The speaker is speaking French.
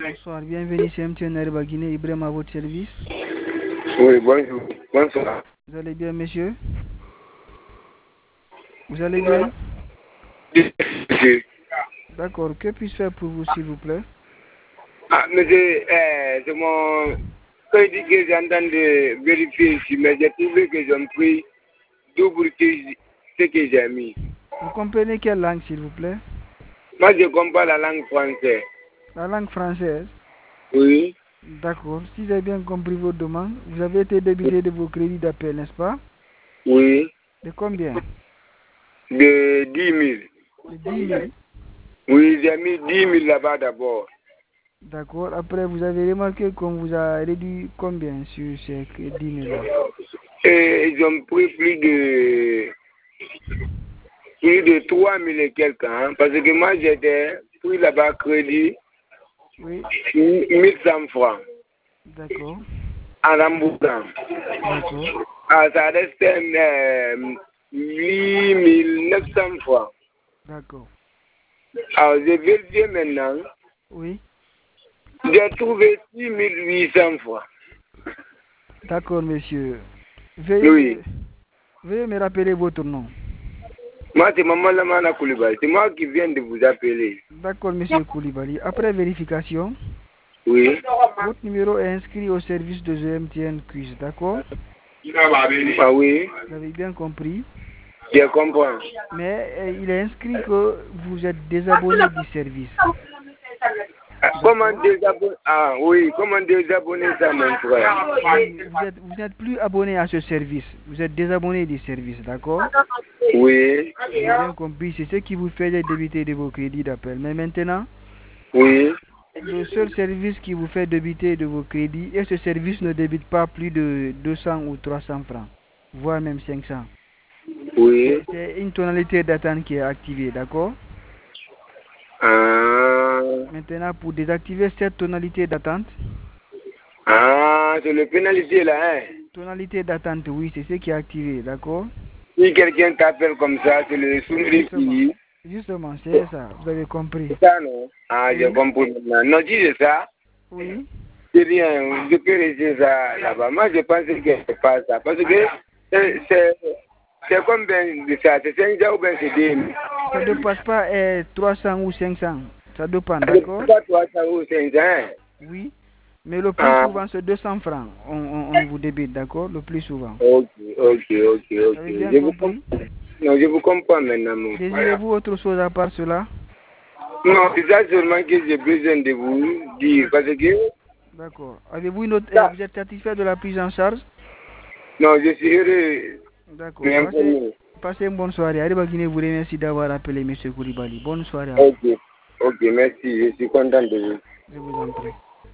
Bonsoir, bienvenue chez MTN Ariba Guinée, Ibrahim à votre service. Oui, bonjour. Bonsoir. Vous allez bien, monsieur? Vous allez bien? Monsieur. D'accord, que puis-je faire pour vous, s'il vous plaît? Ah, monsieur, c'est mon crédit que j'entends de vérifier ici, mais j'ai trouvé que j'ai pris double que ce que j'ai mis. Vous comprenez quelle langue, s'il vous plaît? Moi, je comprends la langue française. La langue française? Oui, D'accord, si j'ai bien compris vos demandes, vous avez été débité de vos crédits d'appel, n'est-ce pas? oui, De combien? de 10 000. De 10 000. Oui, j'ai mis 10 000 là-bas d'abord. D'accord, après vous avez remarqué qu'on vous a réduit combien sur ces 10 000 là? Et ils ont pris plus de 3 000 et quelques, hein, parce que moi, j'étais pris là-bas crédit Oui, 1 100 francs. d'accord, En remboursant. d'accord, Ah, ça reste 8 900 francs. d'accord. Alors, j'ai vérifié maintenant. Oui, J'ai trouvé 6 800 francs. d'accord, monsieur. Oui. Veuillez me rappeler votre nom. Moi, c'est Maman Lamana Koulibaly. C'est moi qui viens de vous appeler. D'accord, monsieur Koulibaly. Après vérification, Oui. votre numéro est inscrit au service de GMTN Quiz, d'accord? Ah oui. Vous avez bien compris. Je comprends. Mais il est inscrit que vous êtes désabonné du service. Comment D'accord? désabonner? Ah oui, comment désabonner ça, mon frère? Oui, vous n'êtes plus abonné à ce service. Vous êtes désabonné du service, d'accord? Oui. J'ai bien compris. C'est ce qui vous fait débiter de vos crédits d'appel. Mais maintenant, Oui. le seul service qui vous fait débiter de vos crédits, et ce service ne débite pas plus de 200 ou 300 francs, voire même 500. Oui. C'est une tonalité d'attente qui est activée, d'accord? Ah. Maintenant, pour désactiver cette tonalité d'attente, Ah, c'est le pénalité là, hein? tonalité d'attente, oui, c'est ce qui est activé, d'accord? Si quelqu'un t'appelle comme ça, c'est le souris Justement, qui... justement, c'est ça, vous avez compris. C'est ça, non? Ah, j'ai Oui, compris maintenant. Non, si c'est ça, oui, c'est bien, je peux laisser ça là-bas. Moi, je pense que c'est pas ça. Parce que c'est combien de ça? C'est 5 ans ou bien c'est 2 000? ça ne dépasse pas 300 ou 500, ça dépend, C'est d'accord? pas 300 ou 500, hein? Oui, mais le plus Ah, souvent, c'est 200 francs, on vous débite, d'accord? Le plus souvent. ok, ok, ok, Vous ok. avez bien compris? Non, je vous comprends maintenant, mon frère. Désirez-vous autre chose à part cela? Non, c'est ça seulement que j'ai besoin de vous dire. Parce que D'accord. Avez-vous une autre, ça, vous êtes satisfait de la prise en charge? non, je suis heureux D'accord. d'informer. Passez une bonne soirée. Arriba Guinée vous remercie d'avoir appelé M. Koulibaly. Bonne soirée à vous. Ok, ok, merci, je suis content de vous. Je vous en prie.